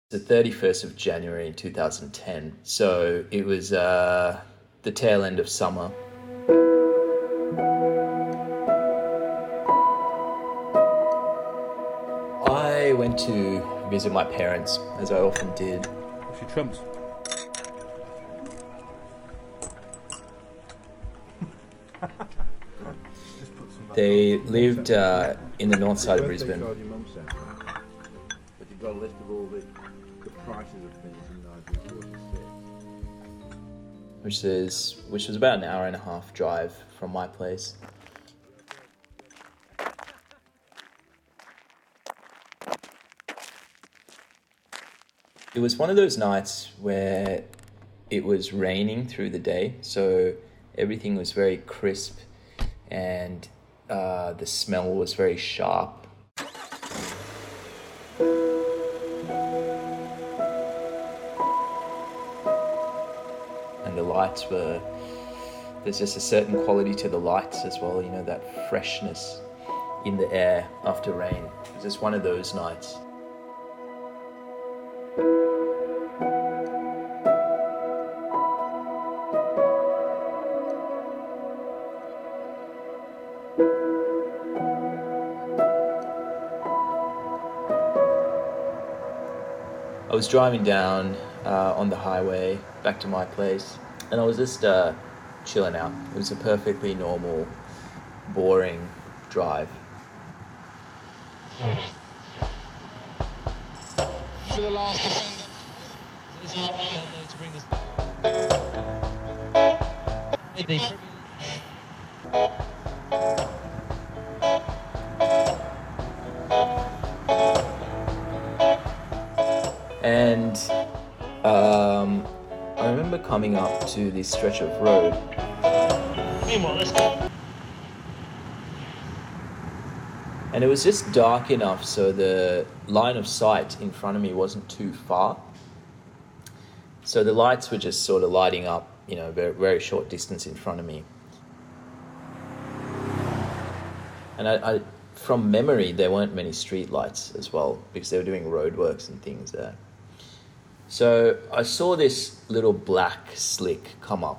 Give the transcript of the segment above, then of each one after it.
The 31st of January 2010. So it was the tail end of summer. I went to visit my parents, as I often did. She trumps. They lived in the north side of Brisbane. But you've got a list of all the prices of things in 1946. Which was about an hour and a half drive from my place. It was one of those nights where it was raining through the day, so everything was very crisp and the smell was very sharp. And the lights there's just a certain quality to the lights as well, you know, that freshness in the air after rain. It was just one of those nights. I was driving down on the highway back to my place, and I was just chilling out. It was a perfectly normal, boring drive. For the last defender, it's not right to bring this back. And I remember coming up to this stretch of road. Meanwhile, let's go. And it was just dark enough so the line of sight in front of me wasn't too far. So the lights were just sort of lighting up, you know, very, very short distance in front of me. And I from memory, there weren't many street lights as well because they were doing roadworks and things there. So I saw this little black slick come up.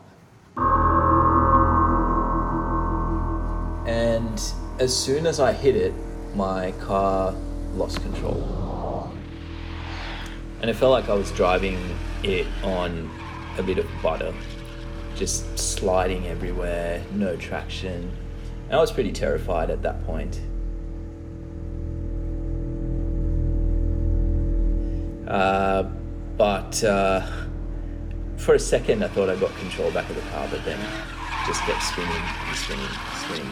And as soon as I hit it, my car lost control. And it felt like I was driving it on a bit of butter, just sliding everywhere, no traction. And I was pretty terrified at that point. But for a second I thought I got control back of the car, but then just kept spinning and spinning and spinning.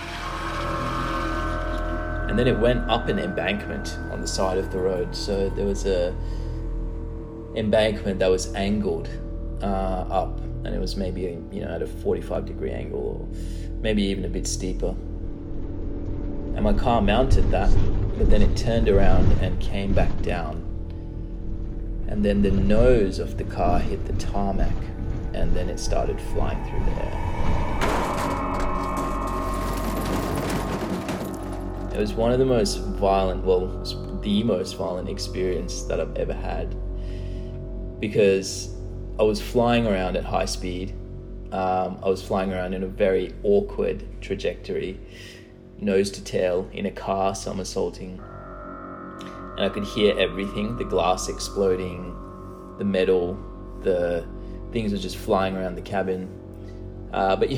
And then it went up an embankment on the side of the road. So there was a embankment that was angled up, and it was maybe, you know, at a 45-degree angle, or maybe even a bit steeper. And my car mounted that, but then it turned around and came back down. And then the nose of the car hit the tarmac, and then it started flying through the air. It was one of the most violent, well, it was the most violent experience that I've ever had, because I was flying around at high speed. I was flying around in a very awkward trajectory, nose to tail, in a car somersaulting. And I could hear everything, the glass exploding, the metal, the things were just flying around the cabin. But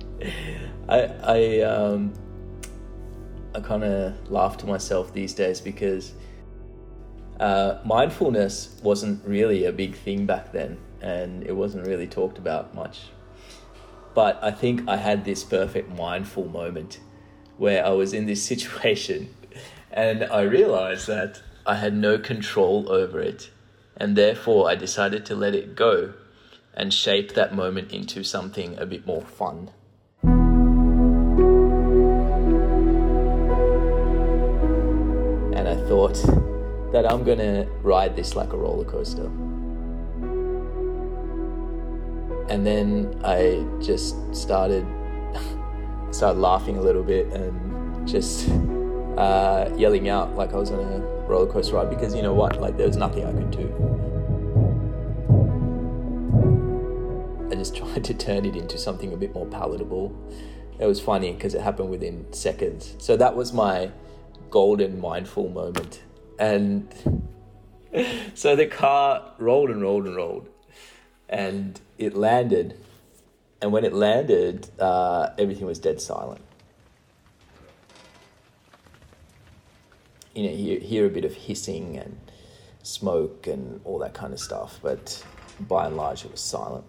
I kind of laugh to myself these days because mindfulness wasn't really a big thing back then, and it wasn't really talked about much. But I think I had this perfect mindful moment where I was in this situation and I realized that I had no control over it, and therefore I decided to let it go and shape that moment into something a bit more fun. And I thought that I'm gonna ride this like a roller coaster. And then I just started laughing a little bit and just yelling out like I was on a roller coaster ride, because you know what, like there was nothing I could do. I just tried to turn it into something a bit more palatable. It was funny because it happened within seconds. So that was my golden mindful moment. And so the car rolled and rolled and rolled, and it landed. And when it landed, everything was dead silent. You know, you hear a bit of hissing and smoke and all that kind of stuff, but by and large it was silent.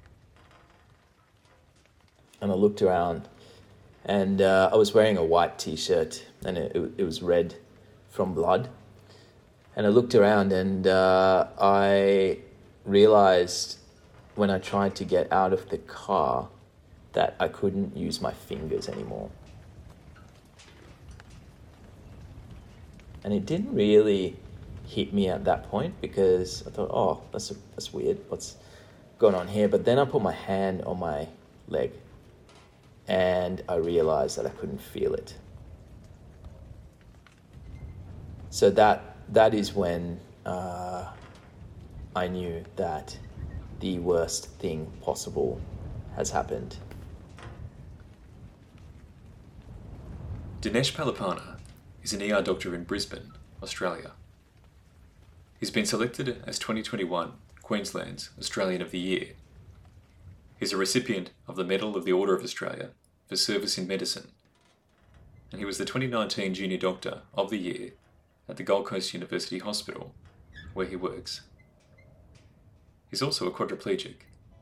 And I looked around, and I was wearing a white t-shirt, and it was red from blood. And I looked around, and I realized when I tried to get out of the car that I couldn't use my fingers anymore. And it didn't really hit me at that point, because I thought, oh, that's weird, what's going on here? But then I put my hand on my leg, and I realized that I couldn't feel it. So that is when I knew that the worst thing possible has happened. Dinesh Palipana is an ER doctor in Brisbane, Australia. He's been selected as 2021 Queensland's Australian of the Year. He's a recipient of the Medal of the Order of Australia for service in medicine, and he was the 2019 Junior Doctor of the Year at the Gold Coast University Hospital, where he works. He's also a quadriplegic.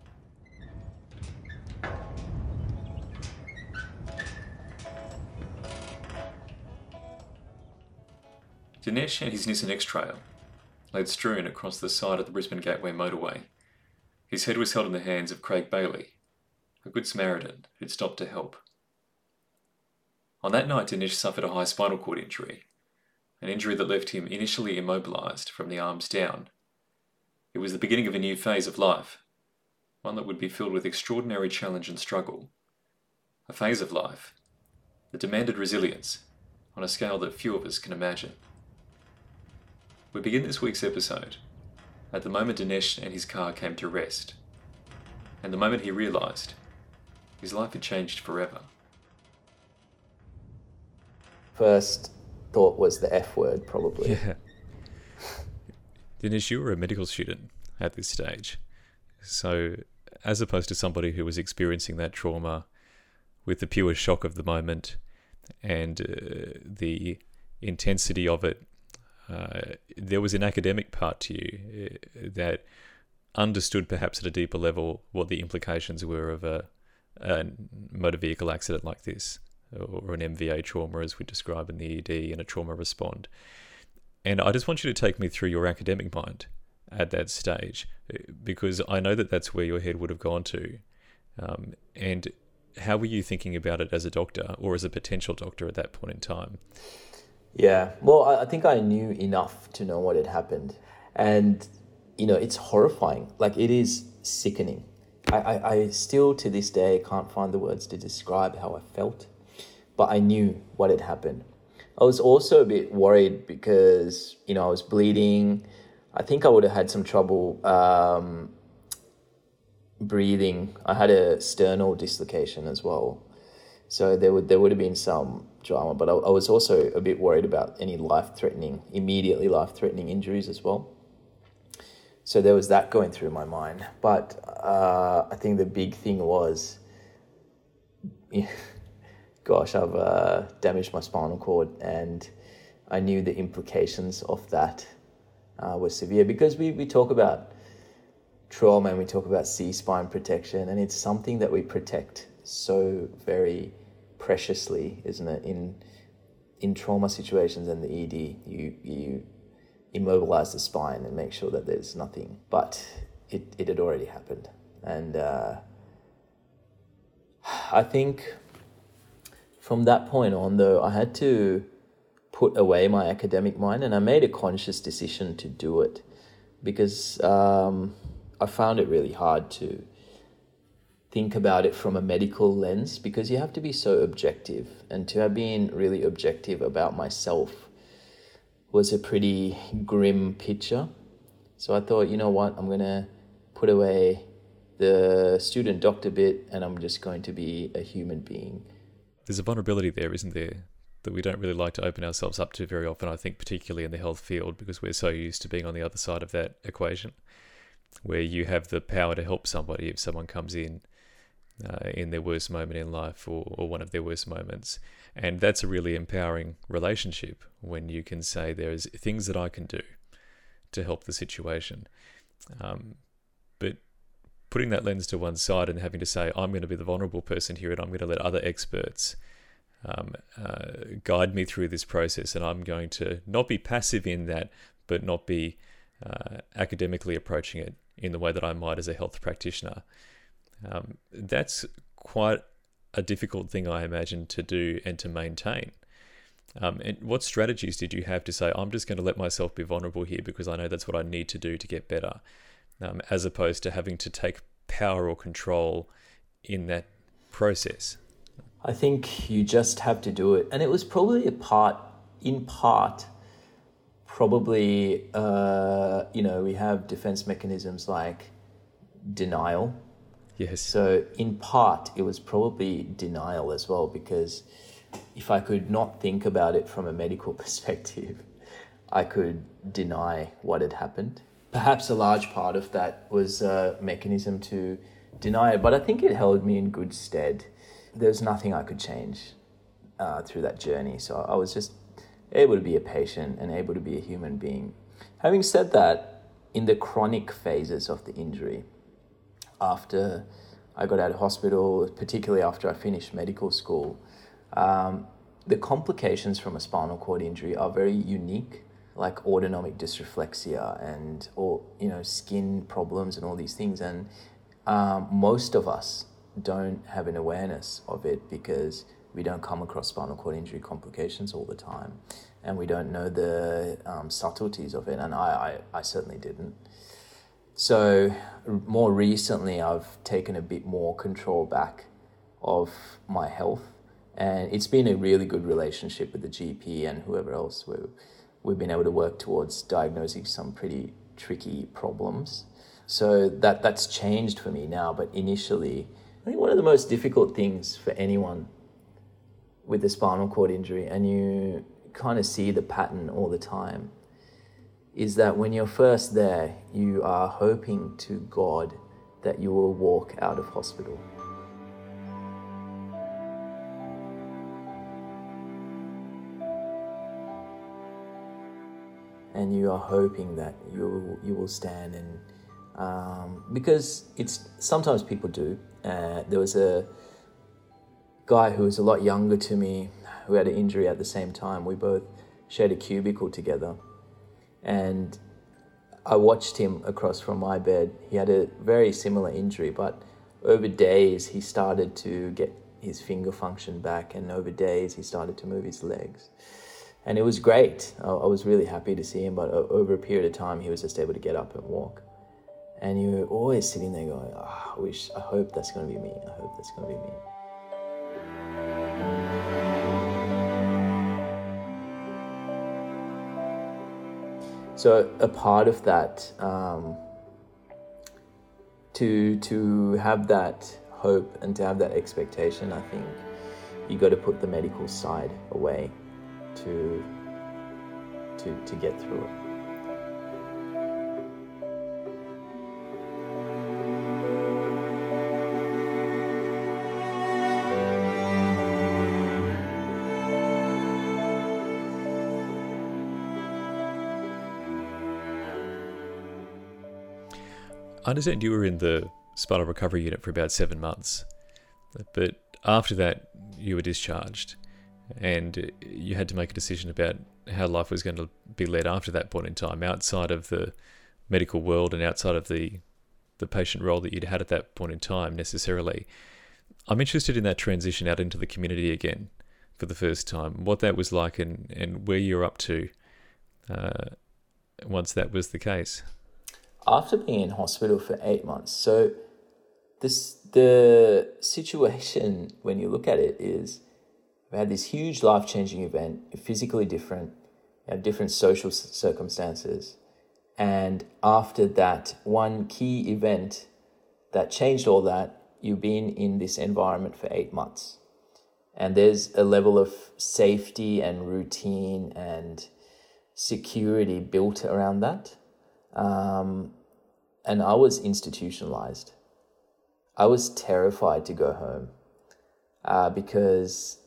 Dinesh and his Nissan X-Trail laid strewn across the side of the Brisbane Gateway motorway. His head was held in the hands of Craig Bailey, a good Samaritan who'd stopped to help. On that night, Dinesh suffered a high spinal cord injury, an injury that left him initially immobilised from the arms down. It was the beginning of a new phase of life, one that would be filled with extraordinary challenge and struggle. A phase of life that demanded resilience on a scale that few of us can imagine. We begin this week's episode at the moment Dinesh and his car came to rest, and the moment he realised his life had changed forever. First thought was the F word, probably. Yeah. Dinesh, you were a medical student at this stage. So, as opposed to somebody who was experiencing that trauma with the pure shock of the moment and the intensity of it, there was an academic part to you that understood perhaps at a deeper level what the implications were of a motor vehicle accident like this, or an MVA trauma as we describe in the ED, and a trauma respond. And I just want you to take me through your academic mind at that stage, because I know that that's where your head would have gone to. And how were you thinking about it as a doctor, or as a potential doctor at that point in time? Yeah, well, I think I knew enough to know what had happened. And, you know, it's horrifying. Like, it is sickening. I still, to this day, can't find the words to describe how I felt, but I knew what had happened. I was also a bit worried because, you know, I was bleeding. I think I would have had some trouble breathing. I had a sternal dislocation as well. So there would have been some drama, but I was also a bit worried about any immediately life-threatening injuries as well. So there was that going through my mind. But I think the big thing was, gosh, I've damaged my spinal cord, and I knew the implications of that were severe, because we talk about trauma and we talk about C-spine protection, and it's something that we protect so very preciously, isn't it? In trauma situations and the ED, you immobilize the spine and make sure that there's nothing. But it had already happened, and I think from that point on, though, I had to put away my academic mind, and I made a conscious decision to do it, because I found it really hard to think about it from a medical lens, because you have to be so objective, and to have been really objective about myself was a pretty grim picture. So I thought, you know what, I'm going to put away the student doctor bit and I'm just going to be a human being. There's a vulnerability there, isn't there, that we don't really like to open ourselves up to very often, I think, particularly in the health field, because we're so used to being on the other side of that equation, where you have the power to help somebody if someone comes in their worst moment in life or one of their worst moments. And that's a really empowering relationship when you can say there's things that I can do to help the situation. But putting that lens to one side and having to say, I'm going to be the vulnerable person here and I'm going to let other experts guide me through this process, and I'm going to not be passive in that, but not be academically approaching it in the way that I might as a health practitioner. That's quite a difficult thing, I imagine, to do and to maintain. And what strategies did you have to say, I'm just going to let myself be vulnerable here because I know that's what I need to do to get better, as opposed to having to take power or control in that process? I think you just have to do it. And it was probably in part, probably, we have defense mechanisms like denial. Yes. So in part, it was probably denial as well, because if I could not think about it from a medical perspective, I could deny what had happened. Perhaps a large part of that was a mechanism to deny it, but I think it held me in good stead. There's nothing I could change through that journey. So I was just able to be a patient and able to be a human being. Having said that, in the chronic phases of the injury, after I got out of hospital, particularly after I finished medical school, the complications from a spinal cord injury are very unique, like autonomic dysreflexia and skin problems and all these things. And most of us don't have an awareness of it because we don't come across spinal cord injury complications all the time, and we don't know the subtleties of it, and I certainly didn't. So more recently, I've taken a bit more control back of my health, and it's been a really good relationship with the GP and whoever else. We've been able to work towards diagnosing some pretty tricky problems. So that's changed for me now, but initially, I think one of the most difficult things for anyone with a spinal cord injury, and you kind of see the pattern all the time, is that when you're first there, you are hoping to God that you will walk out of hospital. And you are hoping that you will stand and because it's sometimes people do. There was a guy who was a lot younger to me who had an injury at the same time. We both shared a cubicle together, and I watched him across from my bed. He had a very similar injury, but over days he started to get his finger function back, and over days he started to move his legs. And it was great. I was really happy to see him, but over a period of time, he was just able to get up and walk. And you're always sitting there going, I hope that's going to be me. I hope that's going to be me. So a part of that, to have that hope and to have that expectation, I think you got to put the medical side away to get through it. I understand you were in the spinal recovery unit for about 7 months, but after that you were discharged and you had to make a decision about how life was going to be led after that point in time, outside of the medical world and outside of the patient role that you'd had at that point in time necessarily. I'm interested in that transition out into the community again for the first time, what that was like and where you're up to once that was the case. After being in hospital for 8 months, so the situation, when you look at it, is I had this huge life-changing event, physically different, different social circumstances. And after that one key event that changed all that, you've been in this environment for 8 months. And there's a level of safety and routine and security built around that. And I was institutionalized. I was terrified to go home because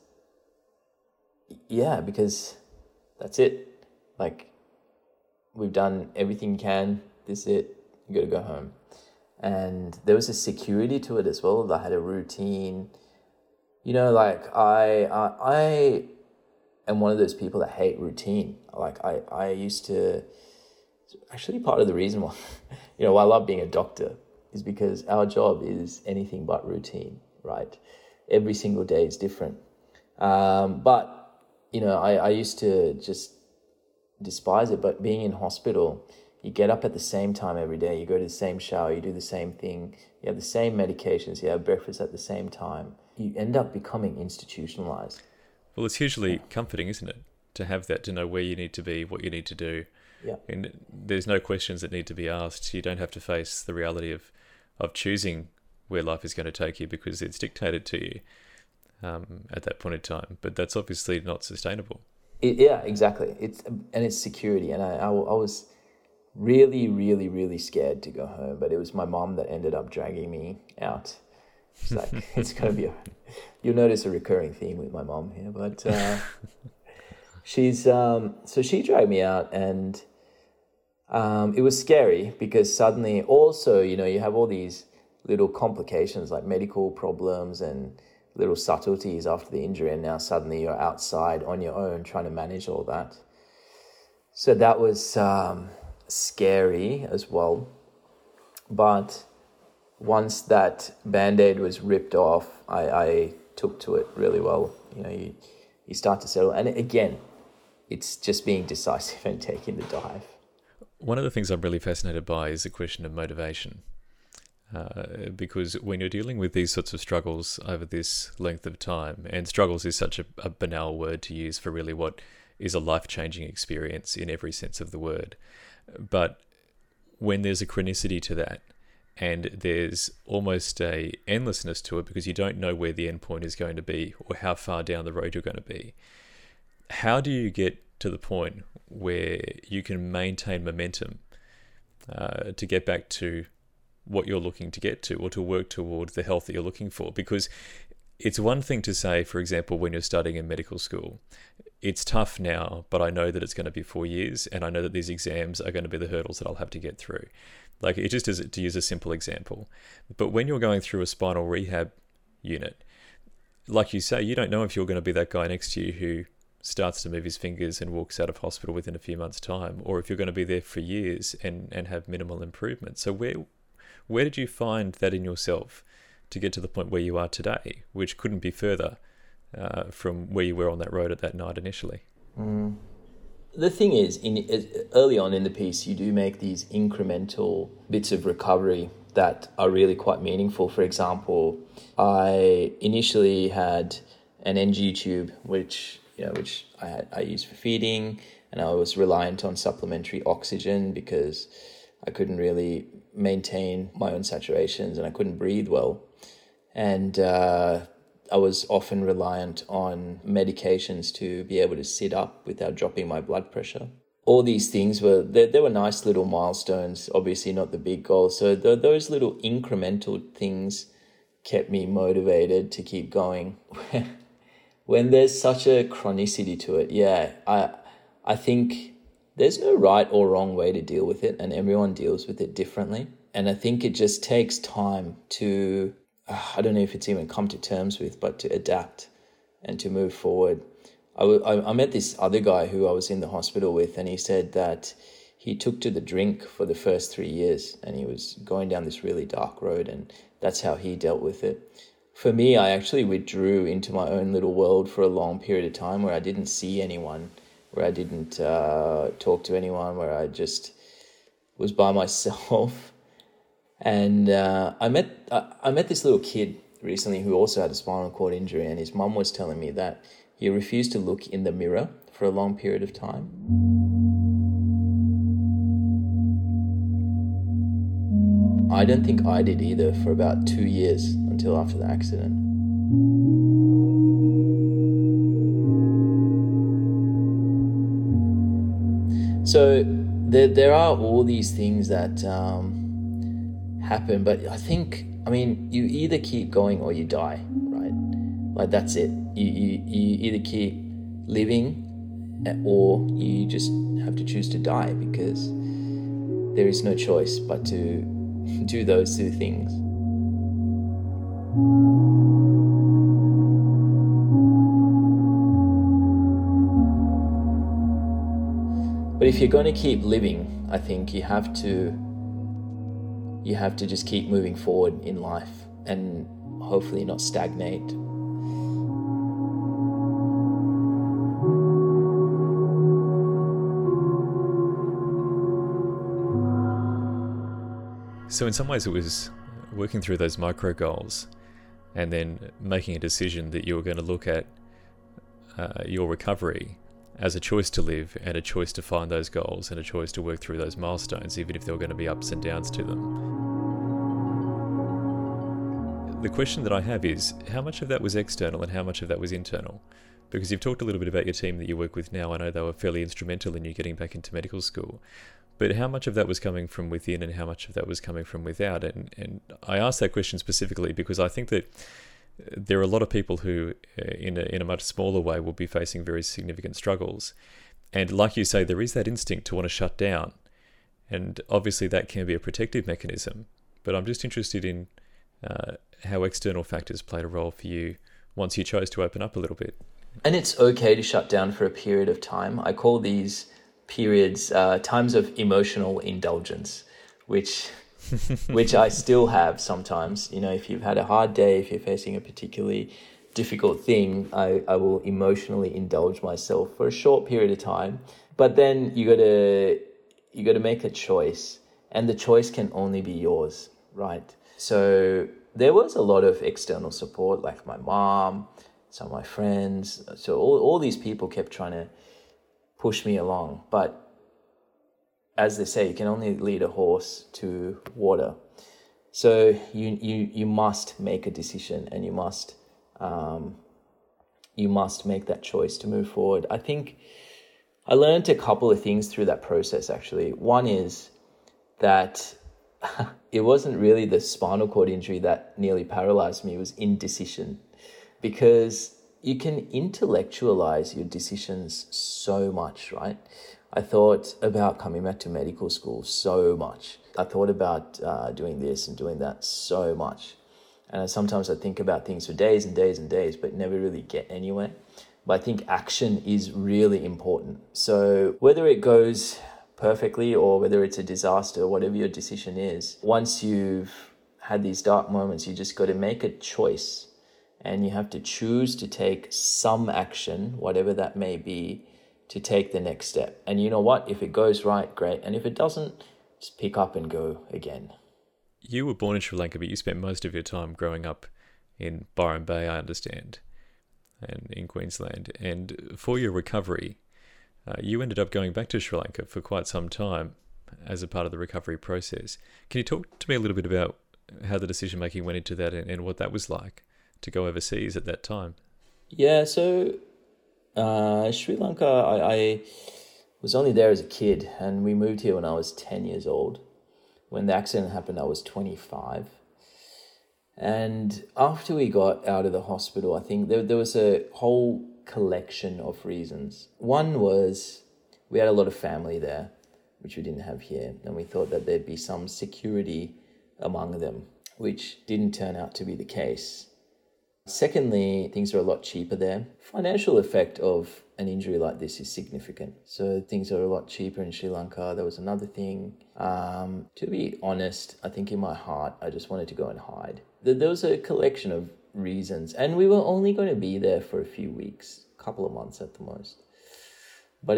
that's it. Like, we've done everything you can. This is it. You got to go home. And there was a security to it as well. I had a routine. Like I am one of those people that hate routine. Like I used to, actually part of the reason why, why I love being a doctor is because our job is anything but routine, right? Every single day is different. But I used to just despise it. But being in hospital, you get up at the same time every day, you go to the same shower, you do the same thing, you have the same medications, you have breakfast at the same time. You end up becoming institutionalized. Well, it's hugely comforting, isn't it? To have that, to know where you need to be, what you need to do. Yeah. And there's no questions that need to be asked. You don't have to face the reality of choosing where life is going to take you because it's dictated to you at that point in time. But that's obviously not sustainable. Yeah, exactly. It's security. And I was really, really, really scared to go home, but it was my mom that ended up dragging me out. She's like, it's going to be you'll notice a recurring theme with my mom here, but so she dragged me out, and it was scary because suddenly also, you have all these little complications like medical problems and little subtleties after the injury, and now suddenly you're outside on your own trying to manage all that. So that was scary as well. But once that Band-Aid was ripped off, I took to it really well. You start to settle. And again, it's just being decisive and taking the dive. One of the things I'm really fascinated by is the question of motivation. Because when you're dealing with these sorts of struggles over this length of time, and struggles is such a banal word to use for really what is a life-changing experience in every sense of the word. But when there's a chronicity to that, and there's almost a endlessness to it because you don't know where the end point is going to be or how far down the road you're going to be, how do you get to the point where you can maintain momentum to get back to what you're looking to get to or to work toward the health that you're looking for? Because it's one thing to say, for example, when you're studying in medical school, it's tough now, but I know that it's going to be 4 years, and I know that these exams are going to be the hurdles that I'll have to get through. Like, it just is, to use a simple example. But when you're going through a spinal rehab unit, like you say, you don't know if you're going to be that guy next to you who starts to move his fingers and walks out of hospital within a few months' time, or if you're going to be there for years and have minimal improvement. So where did you find that in yourself to get to the point where you are today, which couldn't be further from where you were on that road at that night initially? The thing is, early on in the piece, you do make these incremental bits of recovery that are really quite meaningful. For example, I initially had an NG tube, which I used for feeding, and I was reliant on supplementary oxygen because I couldn't really maintain my own saturations and I couldn't breathe well. And I was often reliant on medications to be able to sit up without dropping my blood pressure. All these things were nice little milestones, obviously not the big goals. So those little incremental things kept me motivated to keep going. When there's such a chronicity to it, I think there's no right or wrong way to deal with it, and everyone deals with it differently. And I think it just takes time to, I don't know if it's even come to terms with, but to adapt and to move forward. I met this other guy who I was in the hospital with, and he said that he took to the drink for the first 3 years, and he was going down this really dark road, and that's how he dealt with it. For me, I actually withdrew into my own little world for a long period of time where I didn't see anyone, where I didn't talk to anyone, where I just was by myself. And I met this little kid recently who also had a spinal cord injury, and his mum was telling me that he refused to look in the mirror for a long period of time. I don't think I did either for about 2 years until after the accident. So there are all these things that happen, but I mean, you either keep going or you die, right? Like, that's it. You either keep living or you just have to choose to die, because there is no choice but to do those two things. But if you're going to keep living, I think you have to just keep moving forward in life and hopefully not stagnate. So in some ways it was working through those micro goals and then making a decision that you were going to look at your recovery as a choice to live and a choice to find those goals and a choice to work through those milestones, even if there were going to be ups and downs to them. The question that I have is, how much of that was external and how much of that was internal? Because you've talked a little bit about your team that you work with now. I know they were fairly instrumental in you getting back into medical school. But how much of that was coming from within and how much of that was coming from without? And I ask that question specifically because I think that there are a lot of people who, in a much smaller way, will be facing very significant struggles. And like you say, there is that instinct to want to shut down. And obviously that can be a protective mechanism. But I'm just interested in how external factors played a role for you once you chose to open up a little bit. And it's okay to shut down for a period of time. I call these periods times of emotional indulgence, which I still have sometimes. You know, if you've had a hard day, if you're facing a particularly difficult thing, I will emotionally indulge myself for a short period of time. But then you gotta make a choice, and the choice can only be yours, right? So there was a lot of external support, like my mom, some of my friends. So all these people kept trying to push me along. But as they say, you can only lead a horse to water. So you must make a decision, and you must make that choice to move forward. I think I learned a couple of things through that process, actually. One is that it wasn't really the spinal cord injury that nearly paralyzed me, it was indecision. Because you can intellectualize your decisions so much, right? I thought about coming back to medical school so much. I thought about doing this and doing that so much. And sometimes I think about things for days and days and days, but never really get anywhere. But I think action is really important. So whether it goes perfectly or whether it's a disaster, whatever your decision is, once you've had these dark moments, you just got to make a choice. And you have to choose to take some action, whatever that may be, to take the next step. And you know what? If it goes right, great. And if it doesn't, just pick up and go again. You were born in Sri Lanka, but you spent most of your time growing up in Byron Bay, I understand, and in Queensland. And for your recovery, you ended up going back to Sri Lanka for quite some time as a part of the recovery process. Can you talk to me a little bit about how the decision-making went into that and what that was like to go overseas at that time? Yeah, so Sri Lanka, I was only there as a kid, and we moved here when I was 10 years old. When the accident happened, I was 25. And after we got out of the hospital, I think there was a whole collection of reasons. One was we had a lot of family there, which we didn't have here, and we thought that there'd be some security among them, which didn't turn out to be the case. Secondly, things are a lot cheaper there. Financial effect of an injury like this is significant. So things are a lot cheaper in Sri Lanka. There was another thing. To be honest, I think in my heart, I just wanted to go and hide. There was a collection of reasons, and we were only going to be there for a few weeks, a couple of months at the most. But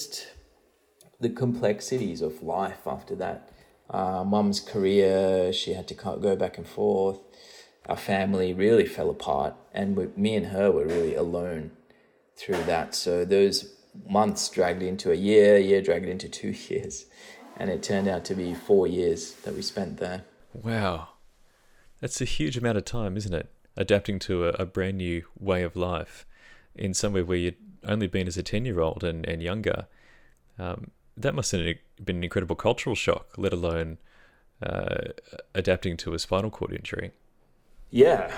the complexities of life after that. Mum's career, she had to go back and forth. Our family really fell apart, and me and her were really alone through that. So those months dragged into a year dragged into 2 years. And it turned out to be 4 years that we spent there. Wow. That's a huge amount of time, isn't it? Adapting to a brand new way of life in somewhere where you'd only been as a 10-year-old and younger. That must have been an incredible cultural shock, let alone adapting to a spinal cord injury. Yeah,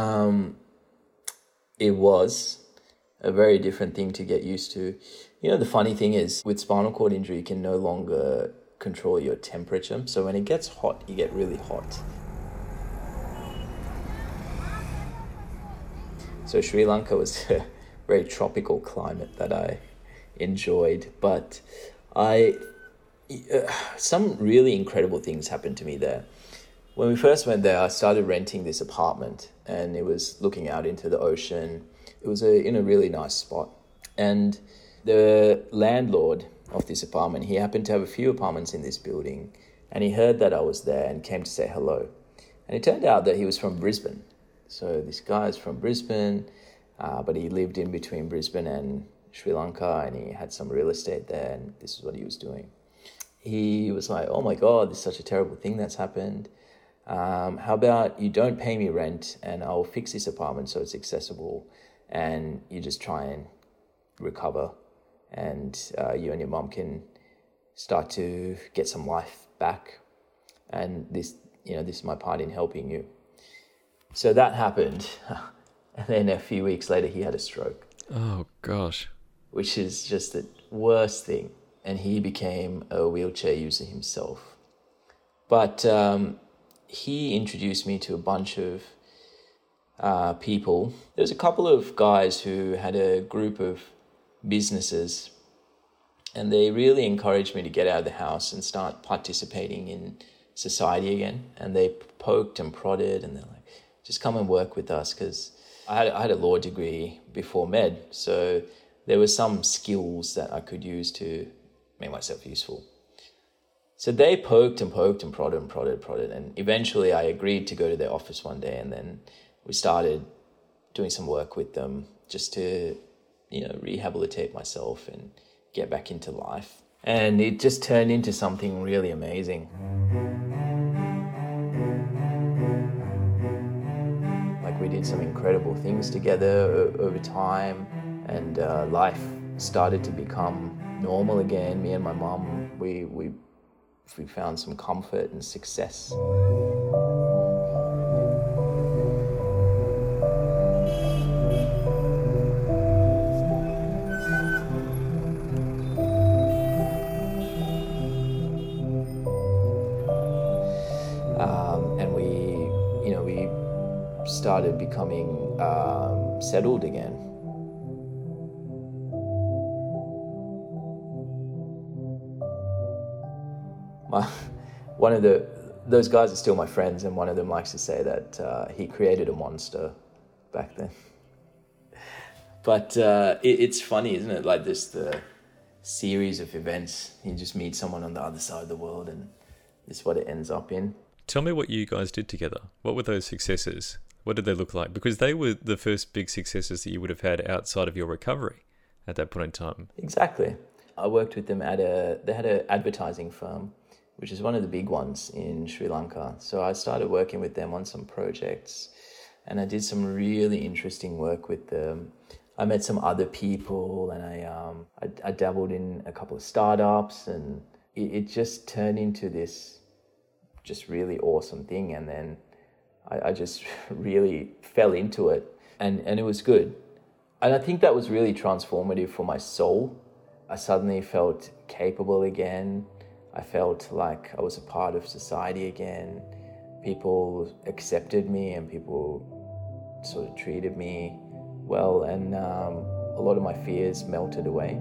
it was a very different thing to get used to. You know, the funny thing is, with spinal cord injury, you can no longer control your temperature. So when it gets hot, you get really hot. So Sri Lanka was a very tropical climate that I enjoyed, but some really incredible things happened to me there. When we first went there, I started renting this apartment, and it was looking out into the ocean. It was in a really nice spot. And the landlord of this apartment, he happened to have a few apartments in this building, and he heard that I was there and came to say hello. And it turned out that he was from Brisbane. So this guy is from Brisbane, but he lived in between Brisbane and Sri Lanka, and he had some real estate there, and this is what he was doing. He was like, oh my God, this is such a terrible thing that's happened. How about you don't pay me rent, and I'll fix this apartment so it's accessible, and you just try and recover, and you and your mum can start to get some life back. And this is my part in helping you. So that happened. And then a few weeks later, he had a stroke. Oh, gosh. Which is just the worst thing. And he became a wheelchair user himself. But he introduced me to a bunch of people. There was a couple of guys who had a group of businesses, and they really encouraged me to get out of the house and start participating in society again. And they poked and prodded, and they're like, just come and work with us, because I had a law degree before med, so there were some skills that I could use to make myself useful. So they poked and prodded, and eventually I agreed to go to their office one day, and then we started doing some work with them just to, rehabilitate myself and get back into life. And it just turned into something really amazing. Like, we did some incredible things together over time, and life started to become normal again. Me and my mum, we found some comfort and success. And we started becoming settled again. One of those guys are still my friends, and one of them likes to say that he created a monster back then. But it's funny, isn't it? Like the series of events. You just meet someone on the other side of the world, and this is what it ends up in. Tell me what you guys did together. What were those successes? What did they look like? Because they were the first big successes that you would have had outside of your recovery at that point in time. Exactly. I worked with them they had an advertising firm, which is one of the big ones in Sri Lanka. So I started working with them on some projects, and I did some really interesting work with them. I met some other people, and I dabbled in a couple of startups, and it just turned into this just really awesome thing. And then I just really fell into it, and it was good. And I think that was really transformative for my soul. I suddenly felt capable again. I felt like I was a part of society again. People accepted me, and people sort of treated me well, and a lot of my fears melted away.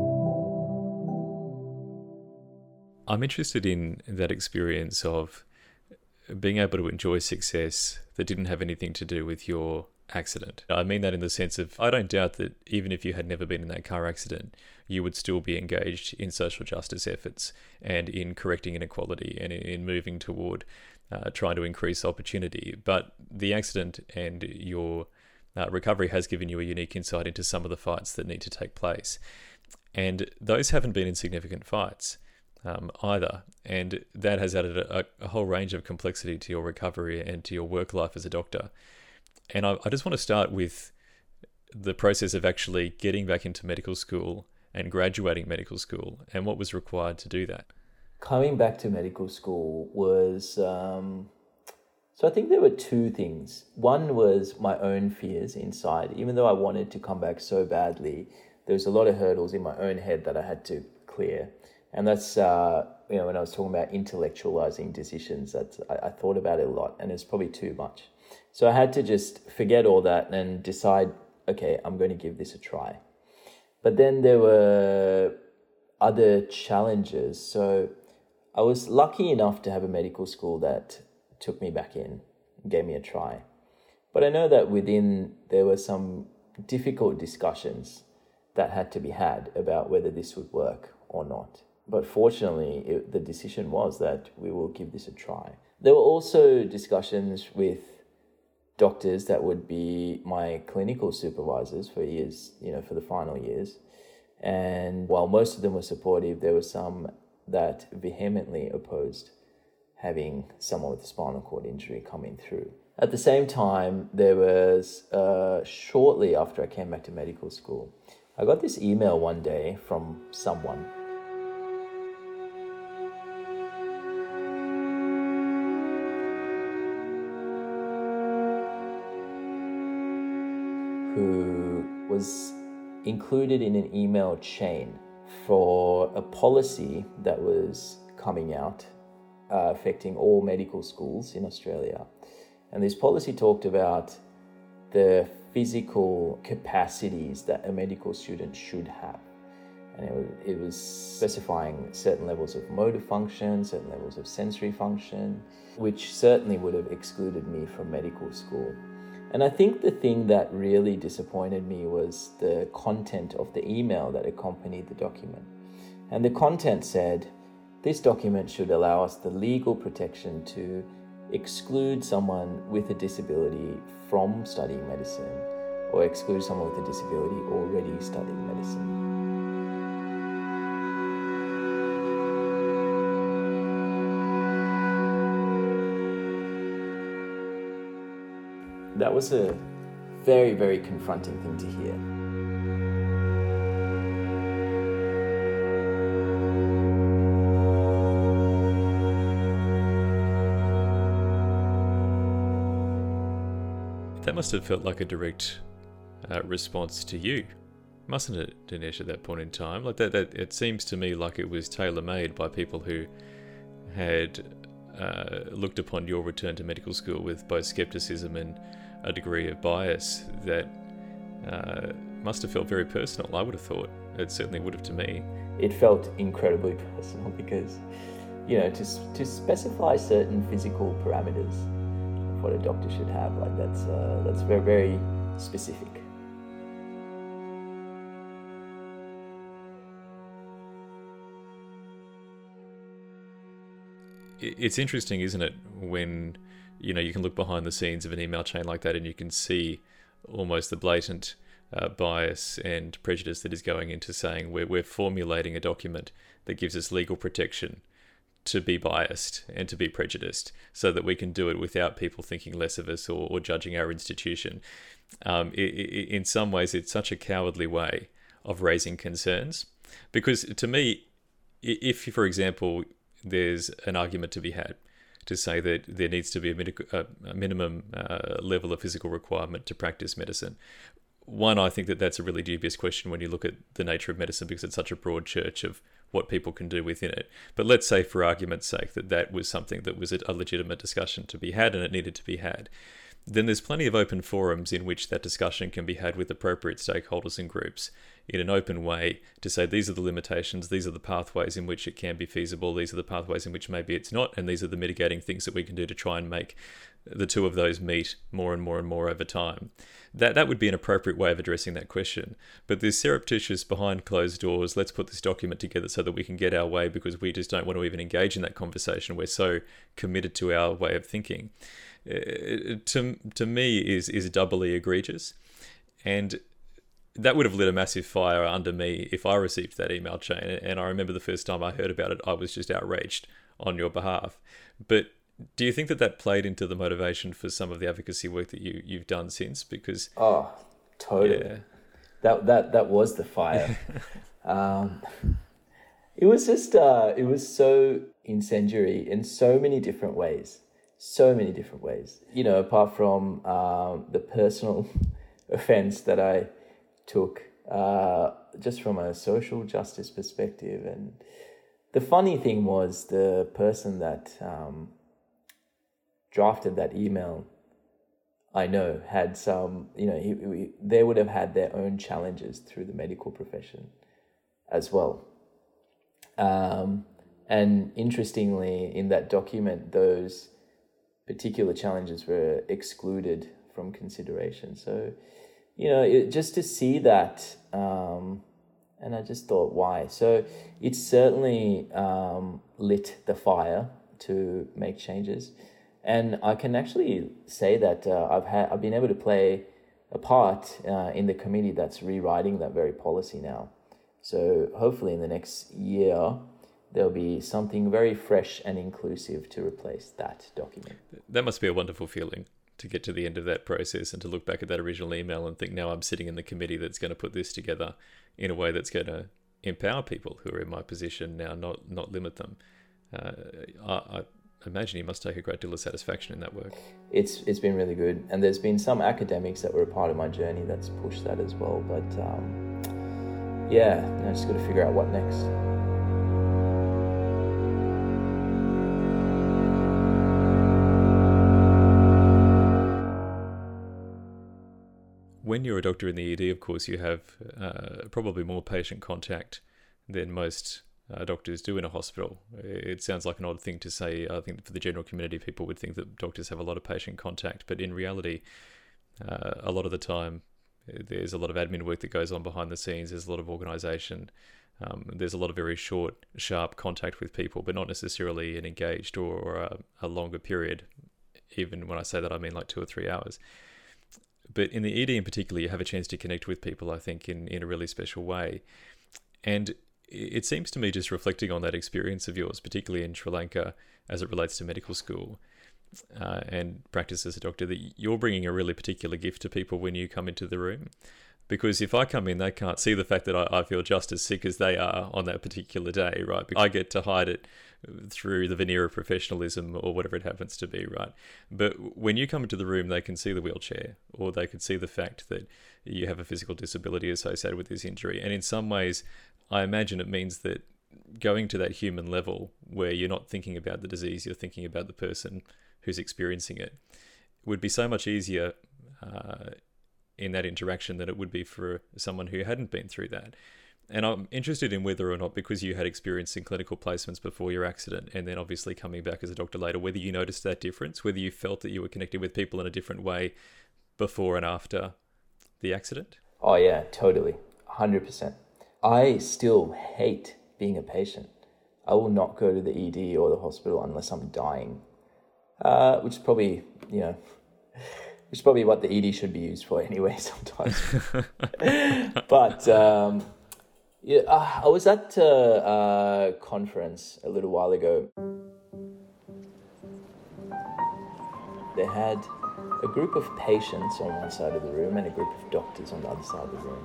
I'm interested in that experience of being able to enjoy success that didn't have anything to do with your accident. I mean that in the sense of, I don't doubt that even if you had never been in that car accident, you would still be engaged in social justice efforts and in correcting inequality and in moving toward trying to increase opportunity. But the accident and your recovery has given you a unique insight into some of the fights that need to take place. And those haven't been insignificant fights either. And that has added a whole range of complexity to your recovery and to your work life as a doctor. And I just want to start with the process of actually getting back into medical school and graduating medical school and what was required to do that. Coming back to medical school was, so I think there were two things. One was my own fears inside. Even though I wanted to come back so badly, there was a lot of hurdles in my own head that I had to clear. And that's, when I was talking about intellectualizing decisions, I thought about it a lot, and it's probably too much. So I had to just forget all that and decide, okay, I'm going to give this a try. But then there were other challenges. So I was lucky enough to have a medical school that took me back in, gave me a try. But I know that within there were some difficult discussions that had to be had about whether this would work or not. But fortunately, the decision was that we will give this a try. There were also discussions with doctors that would be my clinical supervisors for years, for the final years. And while most of them were supportive, there were some that vehemently opposed having someone with a spinal cord injury coming through. At the same time, there was, shortly after I came back to medical school, I got this email one day from someone who was included in an email chain for a policy that was coming out affecting all medical schools in Australia. And this policy talked about the physical capacities that a medical student should have. And it was specifying certain levels of motor function, certain levels of sensory function, which certainly would have excluded me from medical school. And I think the thing that really disappointed me was the content of the email that accompanied the document. And the content said, this document should allow us the legal protection to exclude someone with a disability from studying medicine, or exclude someone with a disability already studying medicine. That was a very, very confronting thing to hear. That must have felt like a direct response to you, mustn't it, Dinesh, at that point in time? Like that it seems to me like it was tailor-made by people who had looked upon your return to medical school with both skepticism and a degree of bias that must have felt very personal, I would have thought. It certainly would have to me. It felt incredibly personal because, to specify certain physical parameters of what a doctor should have, like that's very, very specific. It's interesting, isn't it, when you can look behind the scenes of an email chain like that and you can see almost the blatant bias and prejudice that is going into saying we're formulating a document that gives us legal protection to be biased and to be prejudiced so that we can do it without people thinking less of us or judging our institution. In some ways, it's such a cowardly way of raising concerns because to me, if, for example, there's an argument to be had to say that there needs to be a minimum level of physical requirement to practice medicine. One, I think that that's a really dubious question when you look at the nature of medicine because it's such a broad church of what people can do within it. But let's say for argument's sake that was something that was a legitimate discussion to be had and it needed to be had. then there's plenty of open forums in which that discussion can be had with appropriate stakeholders and groups in an open way to say these are the limitations, these are the pathways in which it can be feasible, these are the pathways in which maybe it's not, and these are the mitigating things that we can do to try and make the two of those meet more and more and more over time. That would be an appropriate way of addressing that question. But this surreptitious behind closed doors, let's put this document together so that we can get our way because we just don't want to even engage in that conversation. We're so committed to our way of thinking. To me is doubly egregious. And that would have lit a massive fire under me if I received that email chain. And I remember the first time I heard about it, I was just outraged on your behalf. But do you think that played into the motivation for some of the advocacy work that you've done since? Because totally. Yeah. That was the fire. It was just it was so incendiary in so many different ways. You know, apart from the personal offense that I took, just from a social justice perspective. And the funny thing was the person that drafted that email, I know, had some, you know, they would have had their own challenges through the medical profession as well. And interestingly, in that document, those particular challenges were excluded from consideration. So, you know, just to see that, and I just thought, why? So it certainly lit the fire to make changes. And I can actually say that I've been able to play a part in the committee that's rewriting that very policy now. So hopefully in the next year, there'll be something very fresh and inclusive to replace that document. That must be a wonderful feeling to get to the end of that process and to look back at that original email and think, now I'm sitting in the committee that's going to put this together in a way that's going to empower people who are in my position now, not limit them. I imagine you must take a great deal of satisfaction in that work. It's been really good, and there's been some academics that were a part of my journey that's pushed that as well. But I just got to figure out what next. When you're a doctor in the ED, of course, you have probably more patient contact than most doctors do in a hospital. It sounds like an odd thing to say. I think for the general community, people would think that doctors have a lot of patient contact, but in reality, a lot of the time, there's a lot of admin work that goes on behind the scenes. There's a lot of organisation. There's a lot of very short, sharp contact with people, but not necessarily an engaged or a longer period. Even when I say that, I mean like 2 or 3 hours. But in the ED in particular, you have a chance to connect with people, I think, in a really special way. And it seems to me, just reflecting on that experience of yours, particularly in Sri Lanka as it relates to medical school and practice as a doctor, that you're bringing a really particular gift to people when you come into the room. Because if I come in, they can't see the fact that I feel just as sick as they are on that particular day, right? Because I get to hide it through the veneer of professionalism or whatever it happens to be, right? But when you come into the room, they can see the wheelchair, or they can see the fact that you have a physical disability associated with this injury. And in some ways, I imagine it means that going to that human level where you're not thinking about the disease, you're thinking about the person who's experiencing it, would be so much easier in that interaction than it would be for someone who hadn't been through that. And I'm interested in whether or not, because you had experience in clinical placements before your accident, and then obviously coming back as a doctor later, whether you noticed that difference, whether you felt that you were connected with people in a different way before and after the accident? Oh yeah, totally. 100%. I still hate being a patient. I will not go to the ED or the hospital unless I'm dying, which is probably, which is probably what the ED should be used for anyway sometimes. But I was at a conference a little while ago. They had a group of patients on one side of the room and a group of doctors on the other side of the room.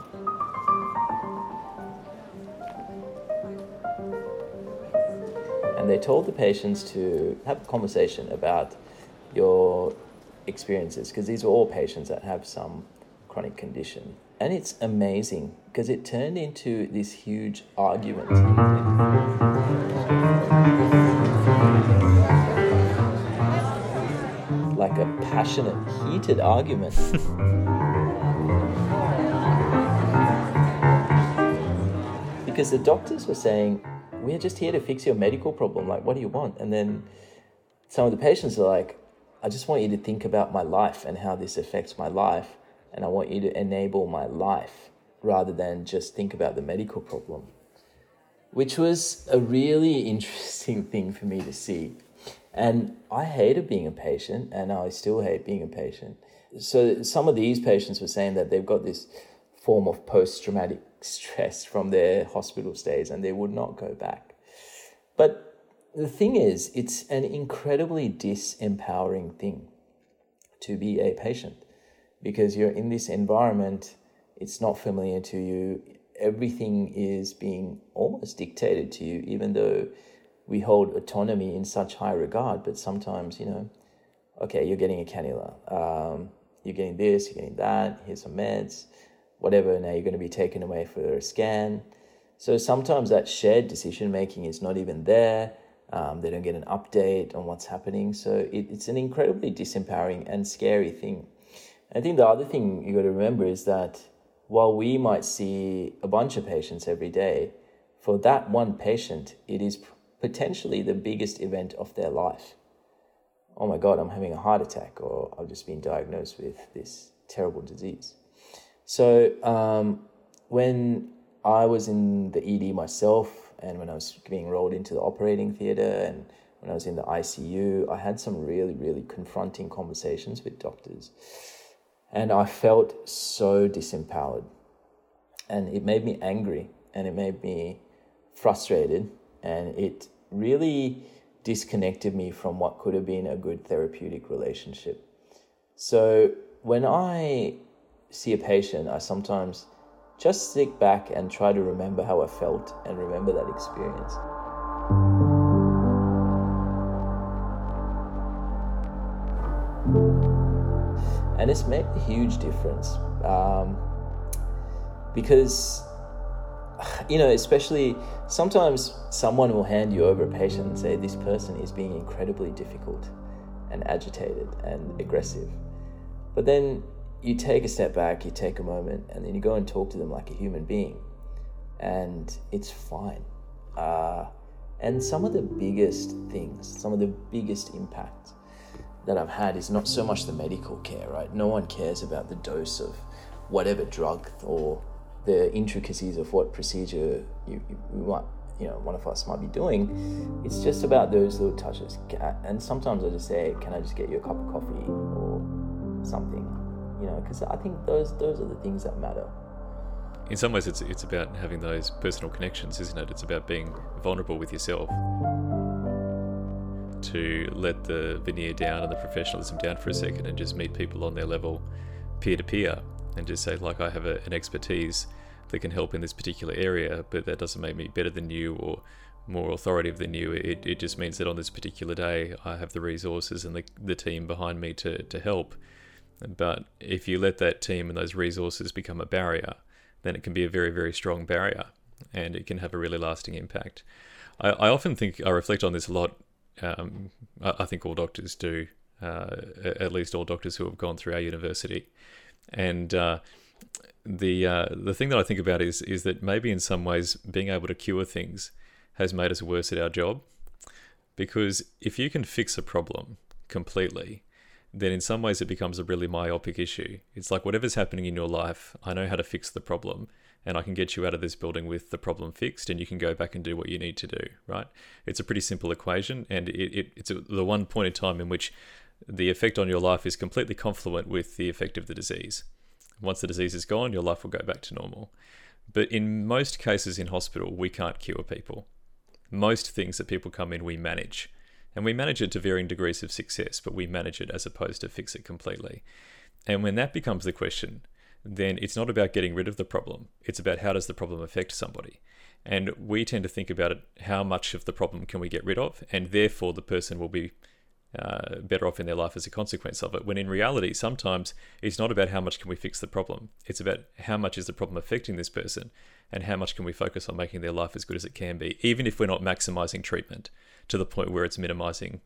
And they told the patients to have a conversation about your experiences, because these are all patients that have some chronic condition. And it's amazing because it turned into this huge argument. Like like a passionate, heated argument. Because the doctors were saying, we're just here to fix your medical problem. Like, what do you want? And then some of the patients are like, I just want you to think about my life and how this affects my life. And I want you to enable my life rather than just think about the medical problem. Which was a really interesting thing for me to see. And I hated being a patient, and I still hate being a patient. So some of these patients were saying that they've got this form of post-traumatic stress from their hospital stays and they would not go back. But the thing is, it's an incredibly disempowering thing to be a patient because you're in this environment, it's not familiar to you, everything is being almost dictated to you, even though we hold autonomy in such high regard. But sometimes, okay, you're getting a cannula, you're getting this, you're getting that, here's some meds, whatever, now you're going to be taken away for a scan. So sometimes that shared decision making is not even there. They don't get an update on what's happening. So it's an incredibly disempowering and scary thing. I think the other thing you got to remember is that while we might see a bunch of patients every day, for that one patient, it is potentially the biggest event of their life. Oh my God, I'm having a heart attack, or I've just been diagnosed with this terrible disease. So when I was in the ED myself, and when I was being rolled into the operating theatre, and when I was in the ICU, I had some really, really confronting conversations with doctors. And I felt so disempowered. And it made me angry, and it made me frustrated, and it really disconnected me from what could have been a good therapeutic relationship. So when I see a patient, I sometimes just sit back and try to remember how I felt and remember that experience. And it's made a huge difference because, especially sometimes someone will hand you over a patient and say, this person is being incredibly difficult and agitated and aggressive. But then you take a step back, you take a moment, and then you go and talk to them like a human being, and it's fine. And some of the biggest things, some of the biggest impacts that I've had is not so much the medical care, right? No one cares about the dose of whatever drug or the intricacies of what procedure you might, one of us might be doing. It's just about those little touches. And sometimes I just say, can I just get you a cup of coffee or something? Because I think those are the things that matter. In some ways, it's about having those personal connections, isn't it? It's about being vulnerable with yourself. To let the veneer down and the professionalism down for a second and just meet people on their level, peer to peer, and just say, like, I have an expertise that can help in this particular area, but that doesn't make me better than you or more authoritative than you. It just means that on this particular day, I have the resources and the team behind me to help. But if you let that team and those resources become a barrier, then it can be a very, very strong barrier, and it can have a really lasting impact. I often think, I reflect on this a lot. I think all doctors do, at least all doctors who have gone through our university. And the thing that I think about is that maybe in some ways being able to cure things has made us worse at our job. Because if you can fix a problem completely, then in some ways it becomes a really myopic issue. It's like, whatever's happening in your life, I know how to fix the problem, and I can get you out of this building with the problem fixed, and you can go back and do what you need to do, right? It's a pretty simple equation, and it's the one point in time in which the effect on your life is completely confluent with the effect of the disease. Once the disease is gone, your life will go back to normal. But in most cases in hospital, we can't cure people. Most things that people come in, we manage. And we manage it to varying degrees of success, but we manage it as opposed to fix it completely. And when that becomes the question, then it's not about getting rid of the problem. It's about, how does the problem affect somebody? And we tend to think about it, how much of the problem can we get rid of? And therefore the person will be better off in their life as a consequence of it. When in reality, sometimes it's not about how much can we fix the problem. It's about how much is the problem affecting this person, and how much can we focus on making their life as good as it can be, even if we're not maximizing treatment to the point where it's minimizing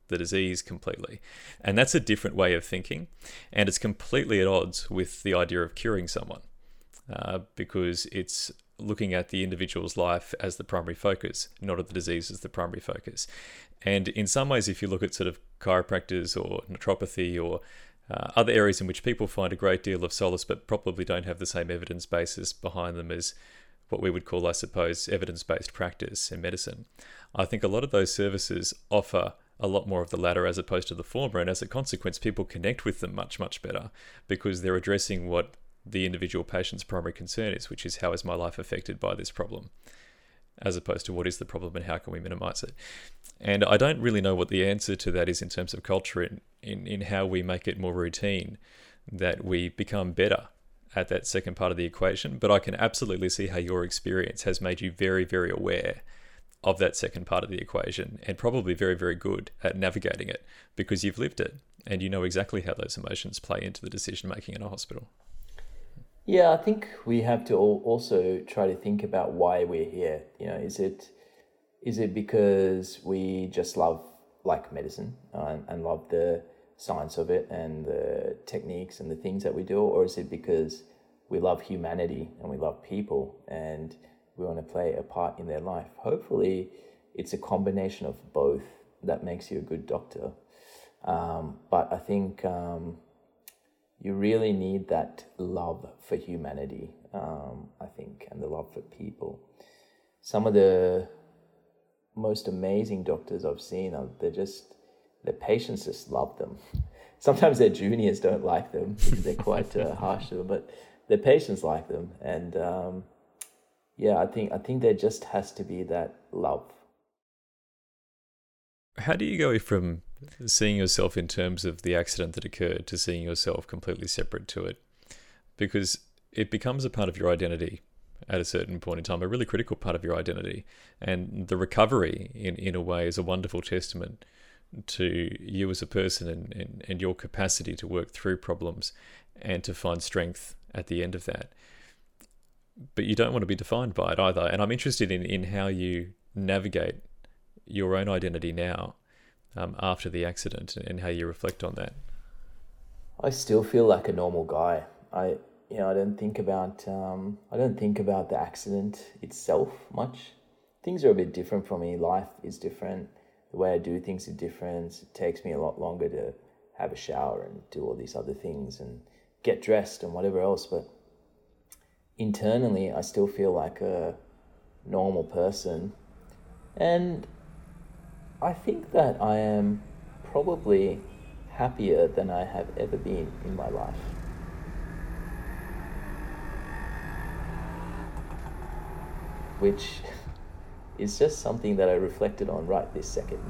the disease completely. And that's a different way of thinking. And it's completely at odds with the idea of curing someone, because it's looking at the individual's life as the primary focus, not at the disease as the primary focus. And in some ways, if you look at sort of chiropractors or naturopathy or other areas in which people find a great deal of solace but probably don't have the same evidence basis behind them as what we would call, I suppose, evidence-based practice in medicine, I think a lot of those services offer a lot more of the latter as opposed to the former, and as a consequence, people connect with them much, much better because they're addressing what the individual patient's primary concern is, which is how is my life affected by this problem, as opposed to what is the problem and how can we minimize it. And I don't really know what the answer to that is in terms of culture in how we make it more routine, that we become better at that second part of the equation. But I can absolutely see how your experience has made you very, very aware of that second part of the equation and probably very, very good at navigating it because you've lived it and you know exactly how those emotions play into the decision making in a hospital. Yeah, I think we have to also try to think about why we're here. You know, is it because we just like medicine and love the science of it and the techniques and the things that we do, or is it because we love humanity and we love people and we want to play a part in their life? Hopefully, it's a combination of both that makes you a good doctor. But I think you really need that love for humanity, I think, and the love for people. Some of the most amazing doctors I've seen, their patients just love them. Sometimes their juniors don't like them because they're quite harsh to them, but their patients like them. And I think there just has to be that love. How do you go from seeing yourself in terms of the accident that occurred to seeing yourself completely separate to it? Because it becomes a part of your identity at a certain point in time, a really critical part of your identity. And the recovery, in a way, is a wonderful testament to you as a person and your capacity to work through problems and to find strength at the end of that. But you don't want to be defined by it either. And I'm interested in how you navigate your own identity now after the accident and how you reflect on that. I still feel like a normal guy. I don't think about the accident itself much. Things are a bit different for me. Life is different. The way I do things is different. It takes me a lot longer to have a shower and do all these other things and get dressed and whatever else. But internally, I still feel like a normal person. And I think that I am probably happier than I have ever been in my life. Which is just something that I reflected on right this second.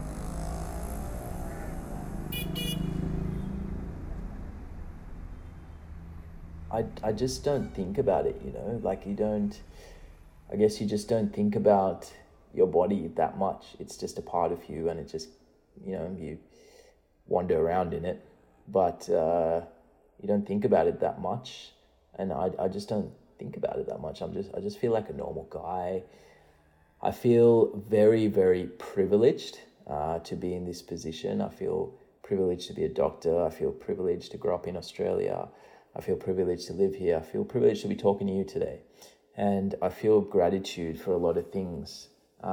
I just don't think about it, like I guess you just don't think about your body that much. It's just a part of you and it just, you wander around in it, but you don't think about it that much. And I just don't think about it that much. I just feel like a normal guy. I feel very, very privileged to be in this position. I feel privileged to be a doctor. I feel privileged to grow up in Australia. I feel privileged to live here. I feel privileged to be talking to you today. And I feel gratitude for a lot of things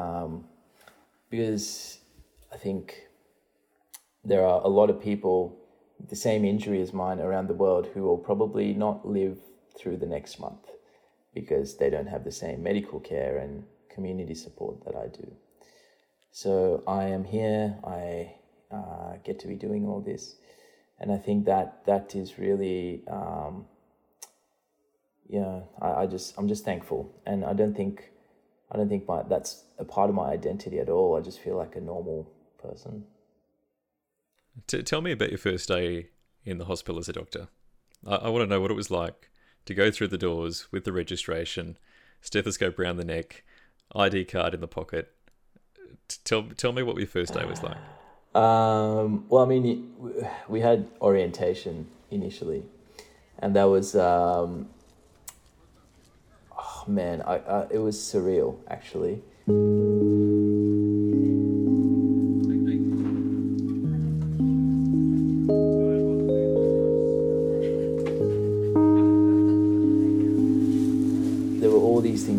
because I think there are a lot of people with the same injury as mine around the world who will probably not live through the next month because they don't have the same medical care and community support that I do. So I am here, I get to be doing all this. And I think that is really, I'm just thankful. And I don't think that's a part of my identity at all. I just feel like a normal person. Tell me about your first day in the hospital as a doctor. I want to know what it was like to go through the doors with the registration, stethoscope around the neck, ID card in the pocket. Tell me what your first day was like. Well, I mean, we had orientation initially, and that was, it was surreal, actually.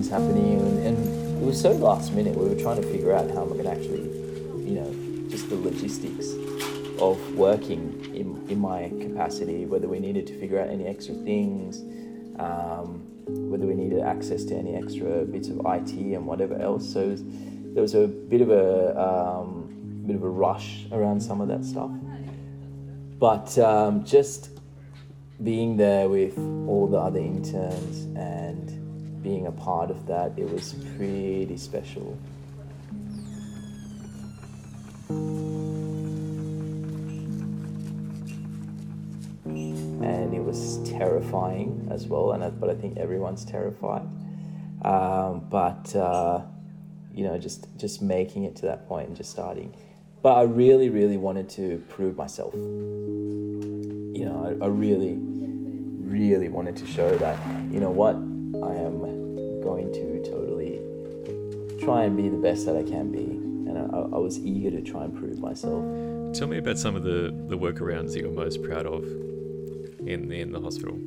things happening, and it was so last minute. We were trying to figure out how I'm going to actually, just the logistics of working in my capacity, whether we needed to figure out any extra things, whether we needed access to any extra bits of IT and whatever else. So there was a bit of a rush around some of that stuff. But just being there with all the other interns and being a part of that, it was pretty special. And it was terrifying as well, but I think everyone's terrified. Just making it to that point and just starting. But I really, really wanted to prove myself. I really, really wanted to show that, I am going to totally try and be the best that I can be. And I was eager to try and prove myself. Tell me about some of the workarounds that you're most proud of in the hospital.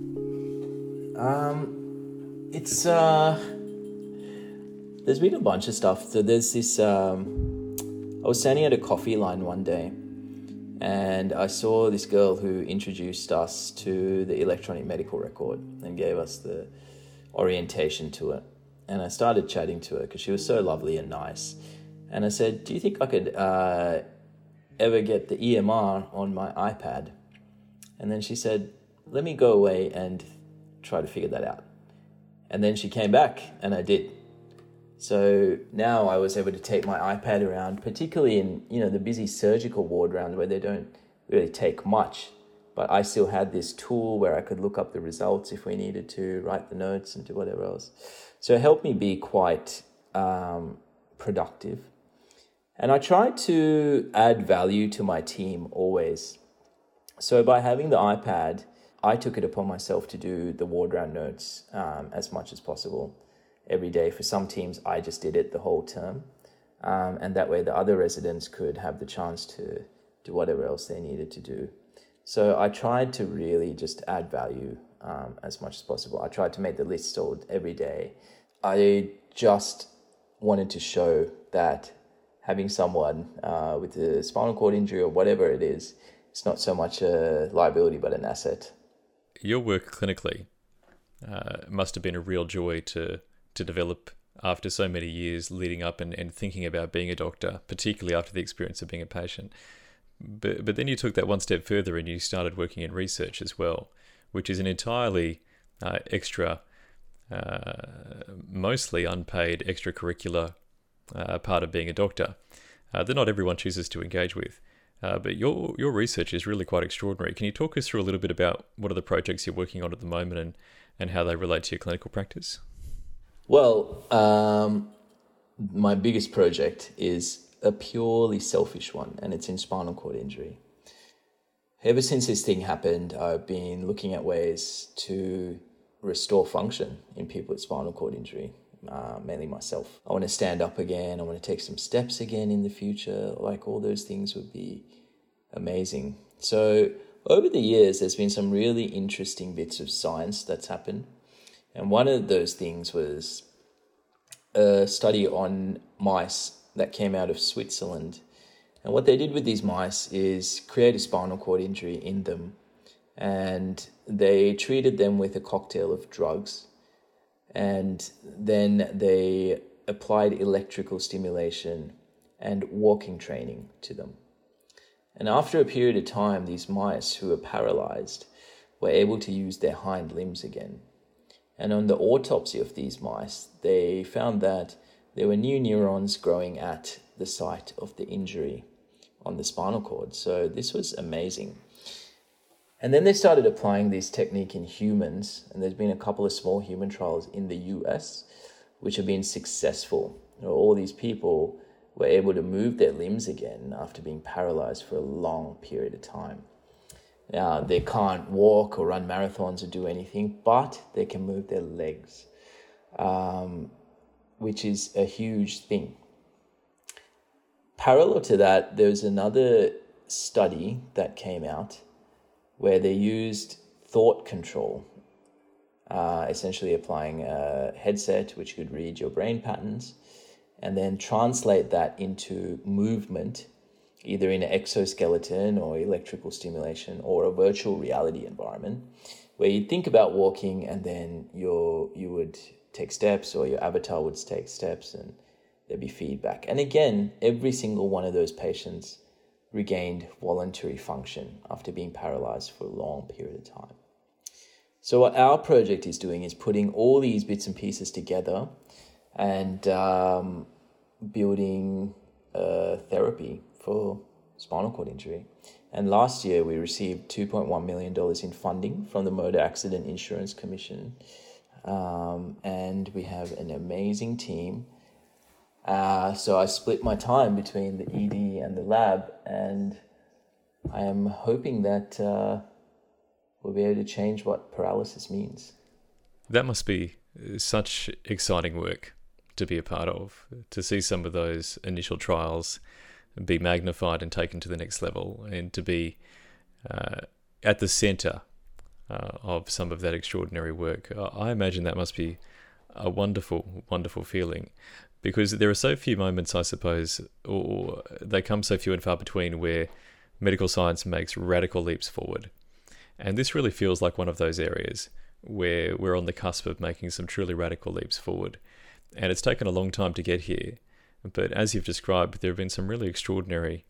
There's been a bunch of stuff. So there's this, I was standing at a coffee line one day, and I saw this girl who introduced us to the electronic medical record and gave us the orientation to it. And I started chatting to her because she was so lovely and nice. And I said, do you think I could ever get the EMR on my iPad? And then she said, let me go away and try to figure that out. And then she came back and I did. So now I was able to take my iPad around, particularly in, the busy surgical ward round where they don't really take much. But I still had this tool where I could look up the results if we needed to, write the notes and do whatever else. So it helped me be quite productive. And I tried to add value to my team always. So by having the iPad, I took it upon myself to do the ward round notes as much as possible every day. For some teams, I just did it the whole term. And that way the other residents could have the chance to do whatever else they needed to do. So I tried to really just add value as much as possible. I tried to make the list sold every day. I just wanted to show that having someone with a spinal cord injury or whatever it is, it's not so much a liability but an asset. Your work clinically must have been a real joy to develop after so many years leading up and thinking about being a doctor, particularly after the experience of being a patient. But then you took that one step further and you started working in research as well, which is an entirely extra, mostly unpaid extracurricular part of being a doctor that not everyone chooses to engage with. But your research is really quite extraordinary. Can you talk us through a little bit about what are the projects you're working on at the moment and how they relate to your clinical practice? Well, my biggest project is a purely selfish one, and it's in spinal cord injury. Ever since this thing happened, I've been looking at ways to restore function in people with spinal cord injury, mainly myself. I want to stand up again. I want to take some steps again in the future. Like, all those things would be amazing. So over the years, there's been some really interesting bits of science that's happened. And one of those things was a study on mice that came out of Switzerland. And what they did with these mice is create a spinal cord injury in them. And they treated them with a cocktail of drugs. And then they applied electrical stimulation and walking training to them. And after a period of time, these mice who were paralyzed were able to use their hind limbs again. And on the autopsy of these mice, they found that there were new neurons growing at the site of the injury on the spinal cord. So this was amazing. And then they started applying this technique in humans, and there's been a couple of small human trials in the US which have been successful. All these people were able to move their limbs again after being paralyzed for a long period of time. Now, they can't walk or run marathons or do anything, but they can move their legs, which is a huge thing. Parallel to that, there's another study that came out where they used thought control essentially applying a headset which could read your brain patterns and then translate that into movement, either in an exoskeleton or electrical stimulation or a virtual reality environment, where you think about walking and then you would take steps, or your avatar would take steps, and there'd be feedback. And again, every single one of those patients regained voluntary function after being paralyzed for a long period of time. So what our project is doing is putting all these bits and pieces together and building therapy for spinal cord injury. And last year we received $2.1 million in funding from the Motor Accident Insurance Commission. And we have an amazing team. So I split my time between the ED and the lab, and I am hoping that we'll be able to change what paralysis means. That must be such exciting work to be a part of, to see some of those initial trials be magnified and taken to the next level, and to be at the centre of some of that extraordinary work. I imagine that must be a wonderful, wonderful feeling, because there are so few moments, I suppose, or they come so few and far between, where medical science makes radical leaps forward. And this really feels like one of those areas where we're on the cusp of making some truly radical leaps forward. And it's taken a long time to get here. But as you've described, there have been some really extraordinary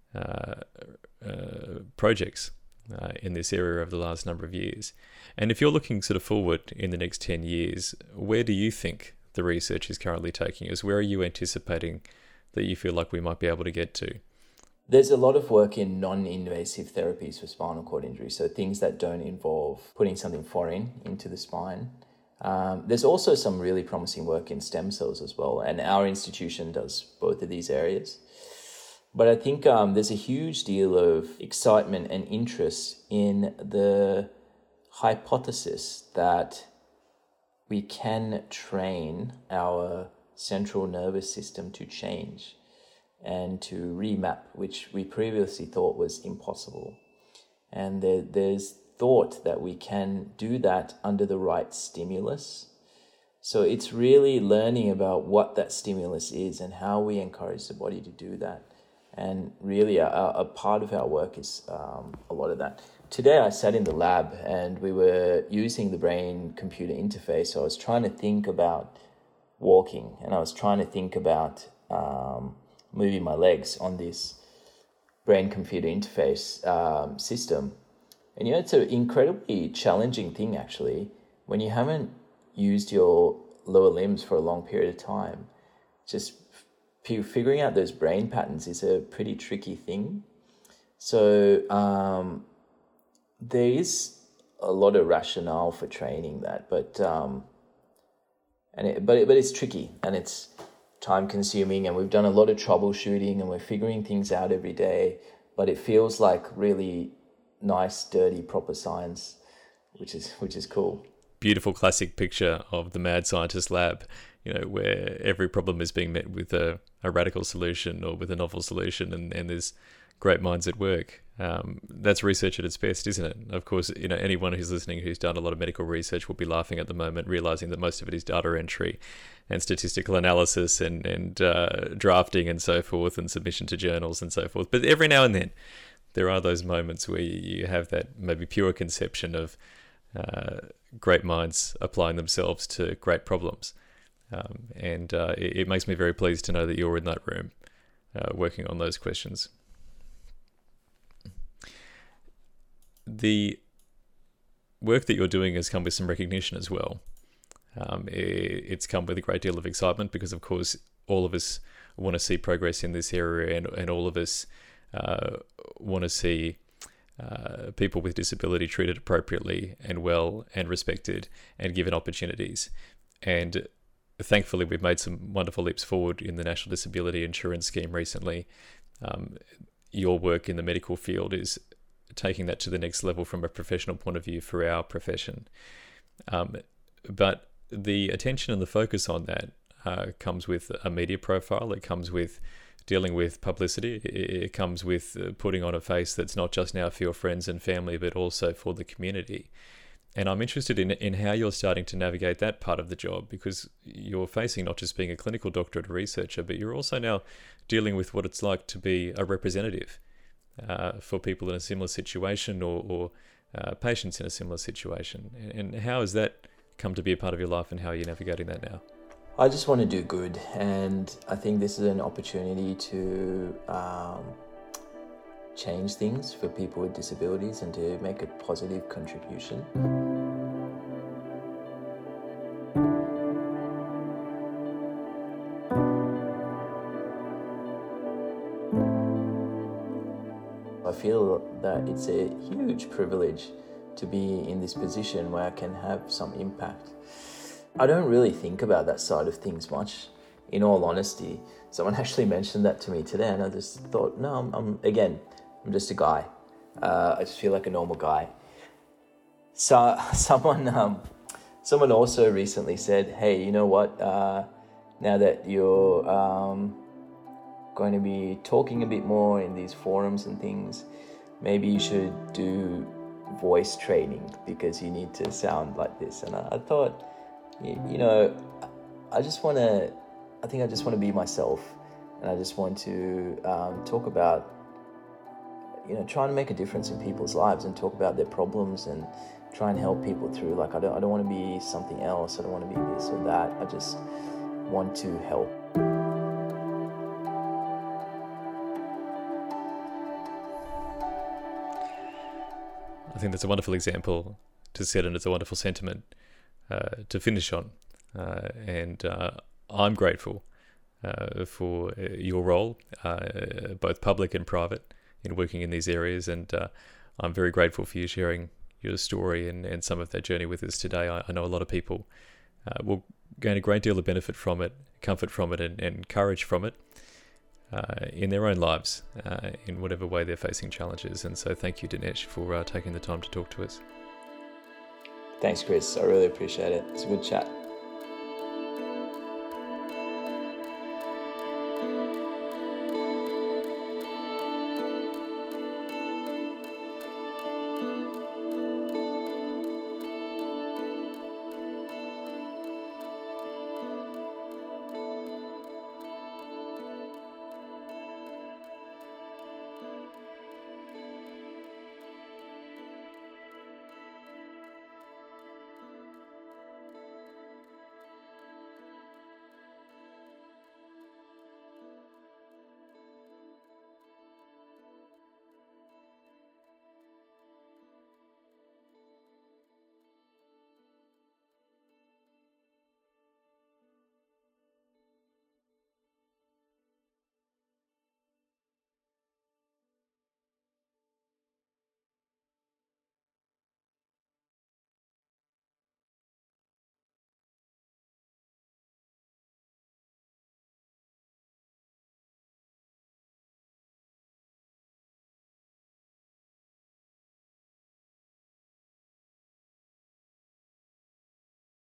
projects in this area over the last number of years. And if you're looking sort of forward in the next 10 years, where do you think the research is currently taking us? Where are you anticipating that you feel like we might be able to get to? There's a lot of work in non-invasive therapies for spinal cord injury, so things that don't involve putting something foreign into the spine. There's also some really promising work in stem cells as well, and our institution does both of these areas. But I think there's a huge deal of excitement and interest in the hypothesis that we can train our central nervous system to change and to remap, which we previously thought was impossible. And there's thought that we can do that under the right stimulus. So it's really learning about what that stimulus is and how we encourage the body to do that. And really a part of our work is a lot of that. Today I sat in the lab and we were using the brain-computer interface. So I was trying to think about walking, and I was trying to think about moving my legs on this brain-computer interface system. And it's an incredibly challenging thing, actually, when you haven't used your lower limbs for a long period of time. Just figuring out those brain patterns is a pretty tricky thing. So there is a lot of rationale for training that, but it's tricky and it's time consuming, and we've done a lot of troubleshooting and we're figuring things out every day, but it feels like really nice, dirty, proper science, which is cool. Beautiful classic picture of the mad scientist lab, where every problem is being met with a radical solution or with a novel solution, and there's great minds at work. That's research at its best, isn't it? Of course, anyone who's listening who's done a lot of medical research will be laughing at the moment, realizing that most of it is data entry and statistical analysis and drafting and so forth, and submission to journals and so forth. But every now and then, there are those moments where you have that maybe pure conception of great minds applying themselves to great problems. And it makes me very pleased to know that you're in that room working on those questions. The work that you're doing has come with some recognition as well. It's come with a great deal of excitement because, of course, all of us want to see progress in this area, and all of us want to see people with disability treated appropriately and well and respected and given opportunities. And thankfully, we've made some wonderful leaps forward in the National Disability Insurance Scheme recently. Your work in the medical field is taking that to the next level from a professional point of view for our profession. But the attention and the focus on that comes with a media profile. It comes with dealing with publicity. It comes with putting on a face that's not just now for your friends and family, but also for the community. And I'm interested in how you're starting to navigate that part of the job, because you're facing not just being a clinical doctor and a researcher, but you're also now dealing with what it's like to be a representative for people in a similar situation or patients in a similar situation. And how has that come to be a part of your life, and how are you navigating that now? I just want to do good, and I think this is an opportunity to change things for people with disabilities and to make a positive contribution. I feel that it's a huge privilege to be in this position where I can have some impact. I don't really think about that side of things much, in all honesty. Someone actually mentioned that to me today, and I just thought, no, I'm just a guy. I just feel like a normal guy. So someone also recently said, hey, you know what? Now that you're going to be talking a bit more in these forums and things, maybe you should do voice training because you need to sound like this. And I thought, you know, I just want to be myself, and I just want to talk about, you know, trying to make a difference in people's lives and talk about their problems and try and help people through. Like, I don't want to be something else. I don't want to be this or that. I just want to help. I think that's a wonderful example to set, and it's a wonderful sentiment to finish on. And I'm grateful for your role, both public and private, in working in these areas. And I'm very grateful for you sharing your story and some of that journey with us today. I know a lot of people will gain a great deal of benefit from it, comfort from it, and courage from it in their own lives, in whatever way they're facing challenges. And so thank you, Dinesh, for taking the time to talk to us. Thanks, Chris. I really appreciate it. It's a good chat.